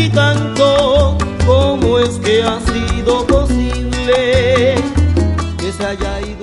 tanto, ¿cómo es que ha sido posible que se haya ido?